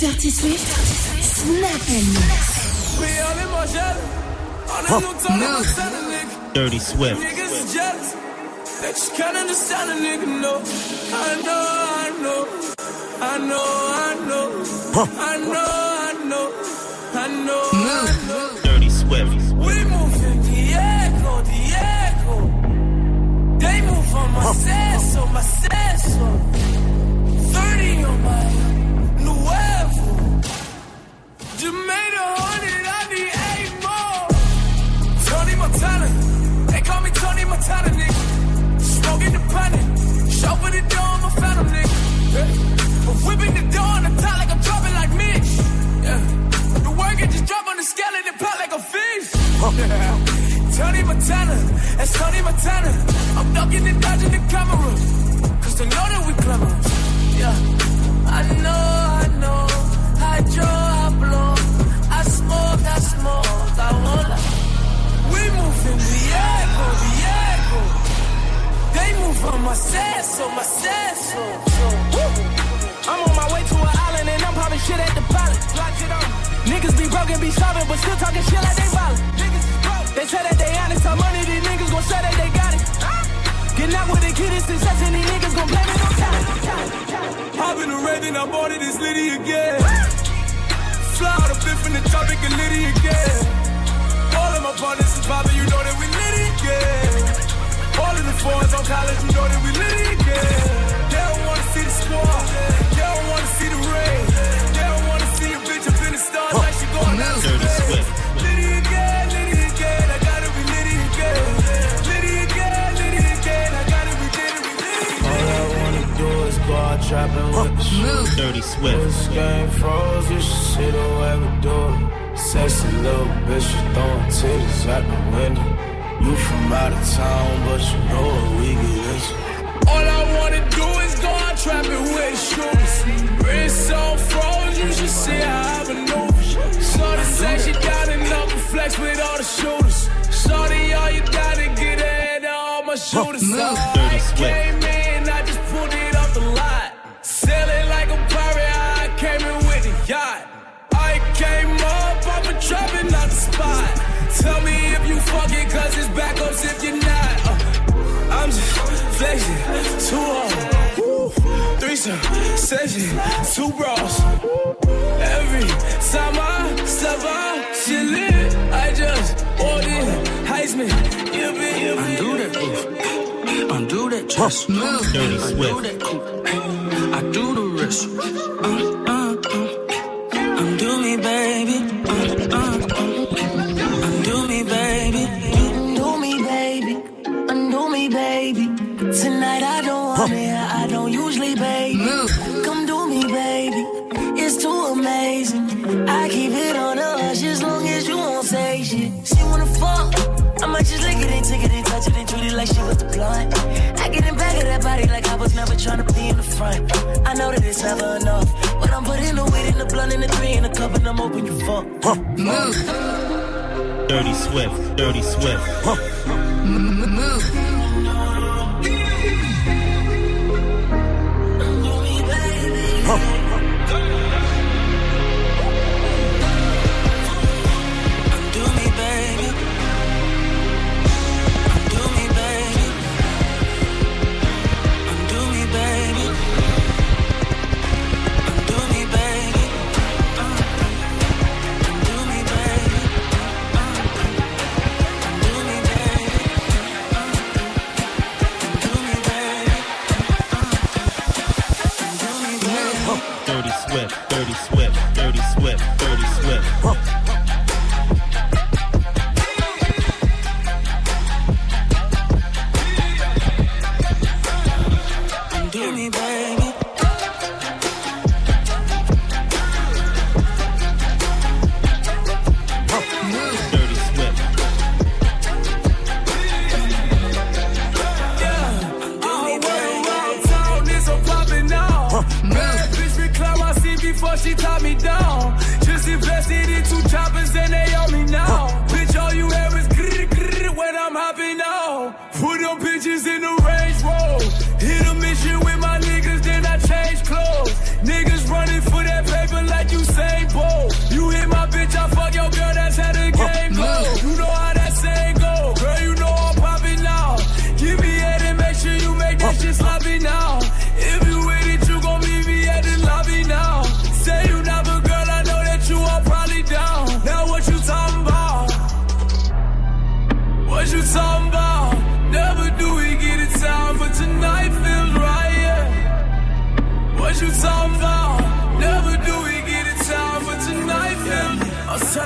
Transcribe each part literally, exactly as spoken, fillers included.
Dirty Swift, Snap and Mix. Dirty Swift. Niggas jealous. They just can't understand a nigga, no. I know, I know. I know, I know. I know, I know. I know, I know. Dirty Swift. We move in Diego, Diego. They move on my seso, my seso. thirty on my Nuevo. Just made a hundred, I need eight more. Tony Montana. They call me Tony Montana, nigga. Smoking the panic. Chauffeur the door, I'm a phantom, nigga. Yeah. I'm whipping the door on the top like I'm dropping like Mitch. Yeah. The work it just drop on the scale and it pop like a fish. Yeah. Tony Montana, that's Tony Montana. I'm ducking and dodging the camera. Cause they know that we glamorous. Yeah. I know, I know. I draw, I blow. I smoke, I smoke. I wanna. We move in Diego, Diego. They move on my seso, my seso. I'm on my way to an island and I'm popping shit at the pilot. Lock it on. Niggas be broken, be starving, but still talking shit like they violent. They say that they honest, how money these niggas gon' say that they got it. Getting out with the kid is success and these niggas gon' blame it on time. Hop in the red and I bought it, it's Liddy again. Fly out a bit from the tropic and Liddy again. All of my partners is poppin', you know that we Liddy again. All of the fours on college, you know that we Liddy again. They don't wanna see the squad, they don't wanna see the rain. They don't wanna see a bitch up in the stars like she going out. Dirty Swift. Liddy again, Liddy again, I gotta be Liddy again. Liddy again, Liddy again, I gotta be Liddy, we Liddy again. All I wanna do is go out trapping with the shoes. Dirty Swift. This game froze, you should see the way we do it. Sexy little bitch, you throwing titties out the window. You from out of town, but you know what we get into. All I wanna do is go out trapping with shooters. Wrist on froze, you should see how I maneuver. Shorty say she down and up and flex with all the shooters. Shorty, all you gotta get ahead of all my shooters. So I came in, I just pulled it off the lot. Sailing like a pirate, I came in with the yacht. I came up, I'm a trapping out the spot. Tell me if you fucking, cause it's backups if you're not. Uh, I'm just flexing, too hard. Woo. Threesome, session, two bras. Every time I step out, shit lit. I just ordered Heisman. You been, you been. Undo that move, undo that chest. Dirty Swift. Undo that coupe, I do the wrist. Uh, uh, uh. Undo me, baby. Uh, uh, uh. Undo me, baby. Undo me, baby. Undo me, baby. Tonight I don't want it. I don't usually, baby. Come do me, baby. It's too amazing. I keep it on the hush as long as you won't say shit. She wanna fuck. I might just lick it and take it and touch it and treat it like she was the blunt. I get in back of that body like I was never trying to be in the front. I know that it's never enough, but I'm putting the weight in the blunt and the three in the cup and I'm hoping you fuck. Huh. Move. Dirty Swift. Dirty Swift. Huh. Move. Huh. Dirty Swift, Dirty Swift, Dirty Swift. Huh. Do me, baby. Dirty Swift. Yeah, all the way around town, this a poppin' now. Huh. Bitch, we climb my seat before she top me down. Just invested in two choppers and they on me now. Huh. Bitch, all you hear is grrr, grrr when I'm hopping out. Put them bitches in the Range Road. Hit a mission with my niggas, then I change clothes. Niggas running for that paper like you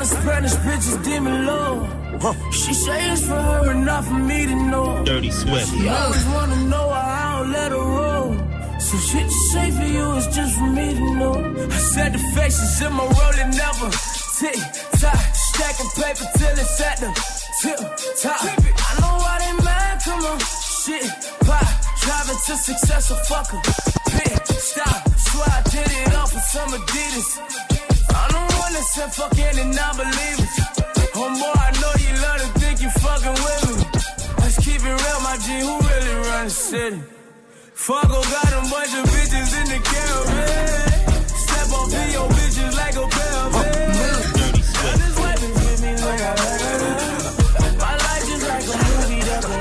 the Spanish bitches, demon low. She say it's for her and not for me to know. Dirty Swift. She always wanna know why I don't let her roll. So shit you say for you is just for me to know. I said the faces in my rolling never tick tock, stacking paper till it's at the tip top. I know why they mad, come on, shit pop, driving to success, so fuck 'em. Pit stop, swear I did it all for some Adidas. I'm the one that said fuck any non-believers. Homeboy, I know you love to think you fucking with me. Let's keep it real, my G, who really run the city? Fargo got a bunch of bitches in the caravan. Step on P O bitches like a pair of hands. I just wait to give me like I had. My life just like a movie that will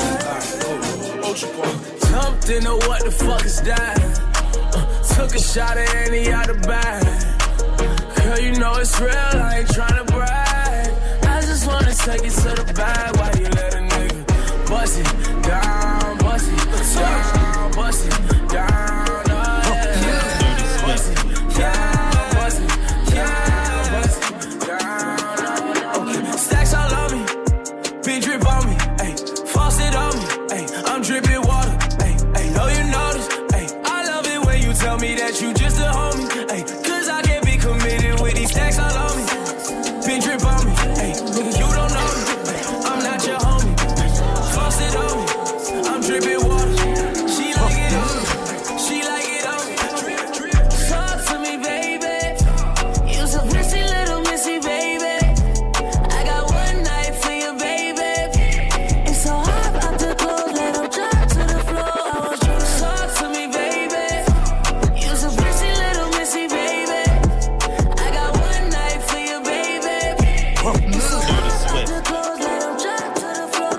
never. Jumped into what the fuck is that? Uh, took a shot at Annie out the bag. Girl, you know it's real, I ain't tryna brag. I just wanna take it to the bag while you let a nigga bust it down, bust it down, bust it down, oh yeah. Bust it down, bust it down, bust it down. Okay, stacks all on me, big drip on me, ayy, faucet on me, ayy, I'm dripping water, ayy, ayy, know you notice, ayy, I love it when you tell me that you just a homie, ayy, cause I can't be committed with these stacks all on me, big drip on me, ayy, nigga you don't know me, I'm not your homie, faucet on me, I'm dripping water, she like it on me, she like it on me, talk to me baby, you so pretty little missy baby, I got one night for you baby, it's so hot out the clothes, let them drop to the floor, I was just talk to me baby, you so pretty little missy baby, I got one night for you baby, it's so hot out the clothes, let them drop to the floor,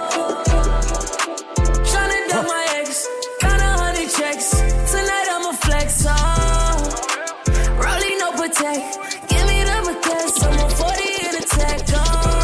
tryna duck my ex, got a hundred checks, tonight I'ma flex, oh, rolling no protect, give me the request, I'm on forty in a tech, oh,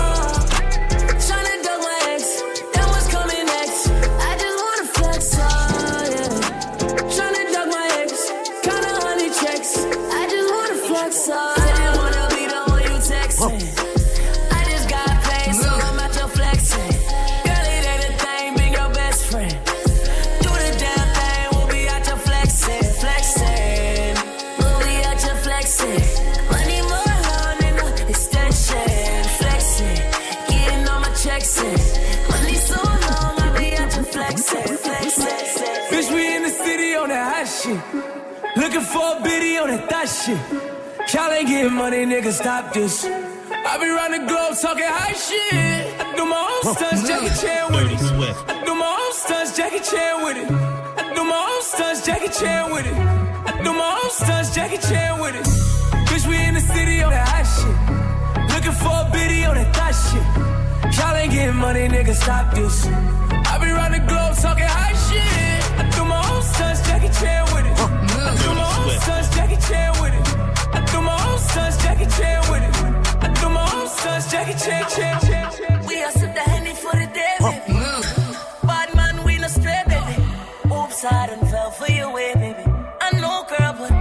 tryna duck my ex, then what's coming next, I just wanna flex, oh, yeah, tryna duck my ex, got a hundred checks, I just wanna flex, oh, I just wanna be the one you texting, I just got paid, so I'm out your flexing, girl it ain't a thing, bring your best friend, do the damn thing, we'll be out your flexing, flexing, we'll be out your flexing, money more long than the extension, flexing, getting all my checks in, money so long, I'll be out your flexing, flexing. Bitch, we in the city on that hot shit, looking for a biddy on that thot shit, y'all ain't getting money, nigga, stop this. I be round the globe talking high shit. I do my own stunts, Jackie Chan with Dirty it. Swift. I do my own stunts, Jackie Chan with it. I do my own stunts, Jackie Chan with it. I do my own stunts, Jackie Chan with it. Bitch, we in the city on that hot shit, looking for a biddy on that thot shit. Y'all ain't getting money, nigga, stop this. I be round the globe talking high shit. I do my own stunts, Jackie Chan with it. I do my own stunts, Jackie Chan with it. I do my own stunts, Jackie Chan with it. I do my own stunts, Jackie Chan, Chan, Chan. We are sip the Henny for the day, baby. Bad man, we no stray, baby. Oops, I done fell for your way, baby. I know, girl, but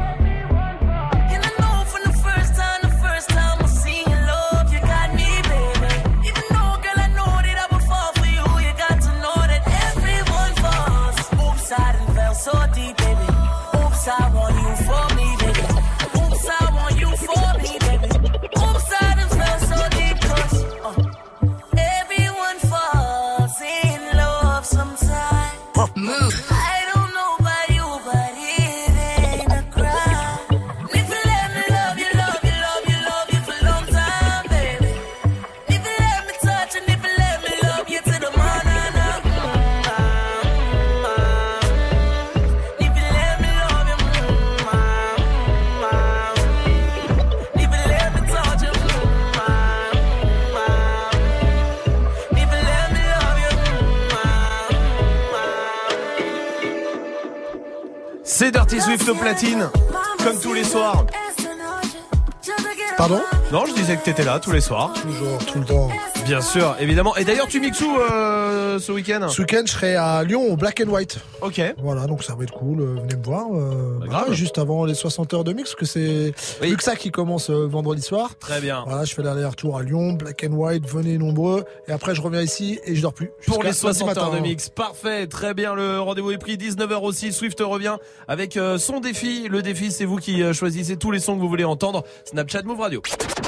and I know from the first time, the first time I seen your love, you got me, baby. Even though, girl, I know that I would fall for you, you got to know that everyone falls. Oops, I done fell so deep, baby. Oops, I want you for me, baby. Oops, I want you for me, baby. Oops, I done fell so deep, 'cause uh, everyone falls in love sometime. I don't know about you, but it ain't a crime. If you let me love you, love you, love you, love you for a long time, baby. If you let me touch and if you let me love you to the morning, if you let me love you, if you let me touch you, if you let me love you. C'est Dirty Swift au platine, comme tous les soirs. Pardon? Non, je disais que t'étais là tous les soirs. Toujours, tout le temps. Bien sûr, évidemment. Et d'ailleurs, tu mixes où euh, ce week-end ? Ce week-end, je serai à Lyon au Black and White. Ok. Voilà, donc ça va être cool. Euh, venez me voir. Euh, Bah, voilà, grave. juste avant les soixante heures de mix, parce que c'est Oui. Luxa qui commence euh, vendredi soir. Très bien. Voilà, je fais l'aller-retour à Lyon, Black and White, venez nombreux. Et après, je reviens ici et je dors plus. Pour Jusqu'à les soixante lundi heures matin, de hein. mix. Parfait, très bien, le rendez-vous est pris. dix-neuf heures aussi, Swift revient avec euh, son défi. Le défi, c'est vous qui euh, choisissez tous les sons que vous voulez entendre. Snapchat Move Radio.